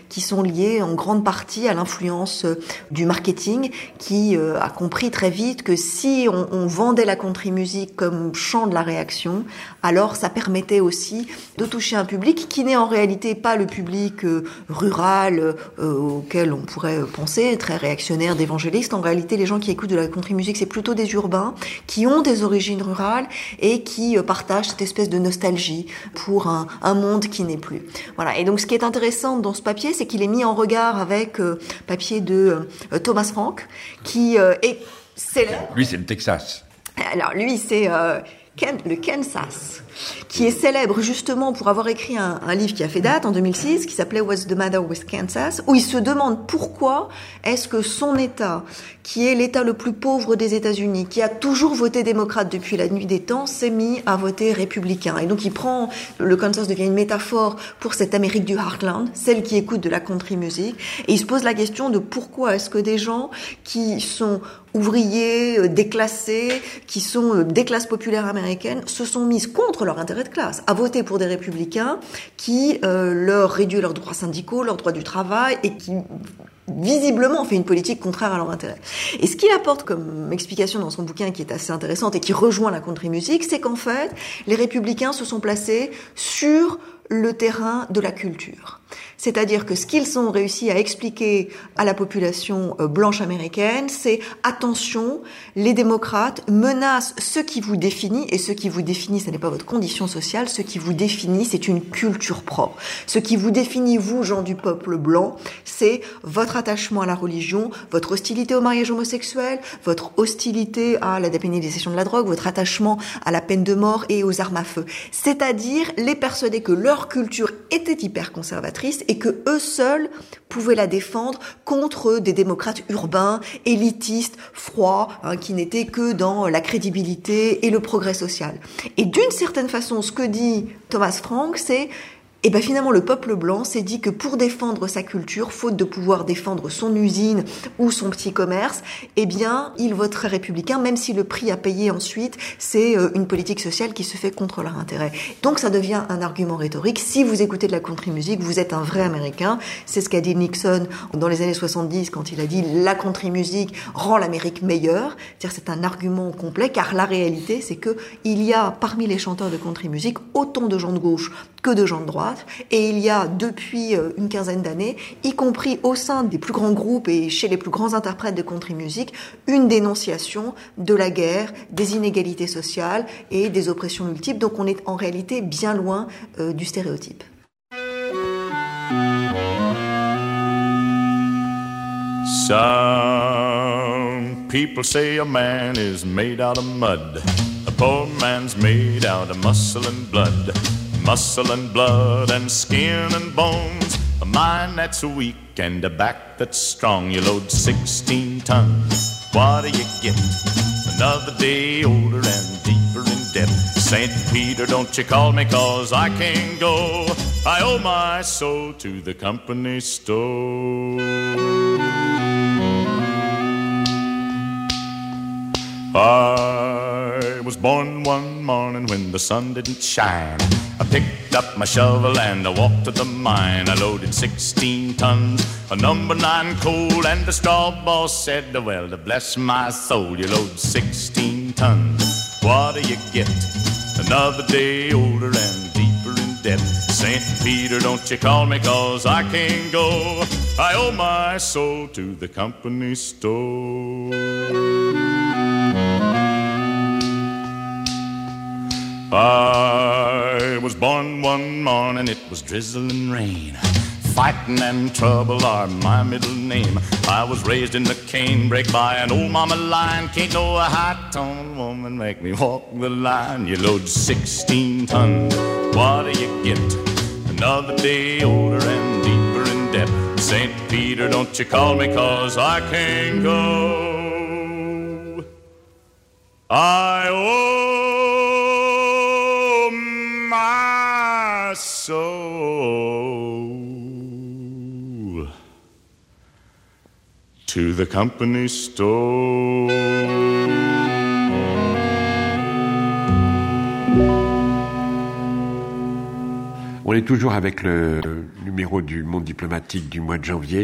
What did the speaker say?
qui sont liées en grande partie à l'influence du marketing, qui a compris très vite que si on vendait la country music comme chant de la réaction, alors ça permettait aussi de toucher un public qui n'est en réalité pas le public rural auquel on pourrait penser, très réactionnaire, d'évangéliste. En réalité, les gens qui écoutent de la country music, c'est plutôt des urbains qui ont des origines rurales et qui partagent cette espèce de nostalgie pour un monde qui n'est plus. Voilà. Et donc, ce qui est intéressant dans ce papier, c'est qu'il est mis en regard avec papier de Thomas Frank, qui est célèbre. Lui, c'est le Texas. Alors, lui, c'est le Kansas, qui est célèbre justement pour avoir écrit un livre qui a fait date en 2006, qui s'appelait What's the Matter with Kansas, où il se demande pourquoi est-ce que son État, qui est l'État le plus pauvre des États-Unis, qui a toujours voté démocrate depuis la nuit des temps, s'est mis à voter républicain. Et donc le Kansas devient une métaphore pour cette Amérique du Heartland, celle qui écoute de la country music, et il se pose la question de pourquoi est-ce que des gens qui sont ouvriers, déclassés, qui sont des classes populaires américaines, se sont mises contre leur intérêt de classe, à voter pour des républicains qui leur réduisent leurs droits syndicaux, leurs droits du travail, et qui visiblement fait une politique contraire à leur intérêt. Et ce qu'il apporte comme explication dans son bouquin, qui est assez intéressante et qui rejoint la country music, c'est qu'en fait, les républicains se sont placés sur le terrain de la culture. C'est-à-dire que ce qu'ils ont réussi à expliquer à la population blanche américaine, c'est attention, les démocrates menacent ce qui vous définit, et ce qui vous définit, ce n'est pas votre condition sociale, ce qui vous définit, c'est une culture propre. Ce qui vous définit, vous, gens du peuple blanc, c'est votre attachement à la religion, votre hostilité au mariage homosexuel, votre hostilité à la dépénalisation de la drogue, votre attachement à la peine de mort et aux armes à feu. C'est-à-dire les persuader que leur culture était hyper conservatrice et que eux seuls pouvaient la défendre contre des démocrates urbains, élitistes, froids, qui n'étaient que dans la crédibilité et le progrès social. Et d'une certaine façon, ce que dit Thomas Frank, c'est finalement, le peuple blanc s'est dit que pour défendre sa culture, faute de pouvoir défendre son usine ou son petit commerce, il voterait républicain, même si le prix à payer ensuite, c'est une politique sociale qui se fait contre leur intérêt. Donc, ça devient un argument rhétorique. Si vous écoutez de la country music, vous êtes un vrai Américain. C'est ce qu'a dit Nixon dans les années 70 quand il a dit la country music rend l'Amérique meilleure. C'est-à-dire, c'est un argument complet, car la réalité, c'est que il y a parmi les chanteurs de country music autant de gens de gauche que de gens de droite, et il y a depuis une quinzaine d'années, y compris au sein des plus grands groupes et chez les plus grands interprètes de country music, une dénonciation de la guerre, des inégalités sociales et des oppressions multiples. Donc on est en réalité bien loin du stéréotype. Some people say a man is made out of mud. A poor man's made out of muscle and blood. Muscle and blood and skin and bones. A mind that's weak and a back that's strong. You load 16 tons. What do you get? Another day older and deeper in debt. St. Peter, don't you call me, 'cause I can't go. I owe my soul to the company store. I was born one morning when the sun didn't shine. I picked up my shovel and I walked to the mine. I loaded 16 tons of number 9 coal, and the straw boss said, well, to bless my soul, you load 16 tons. What do you get? Another day older and deeper in debt. St. Peter, don't you call me, 'cause I can't go. I owe my soul to the company store. I was born one morning, it was drizzling rain. Fighting and trouble are my middle name. I was raised in the canebrake by an old mama lion. Can't no high-toned woman make me walk the line. You load 16 tons, what do you get? Another day older and deeper in debt. St. Peter, don't you call me, 'cause I can't go. I owe my soul to the company store. Well, est toujours avec le numéro du Monde diplomatique du mois de janvier.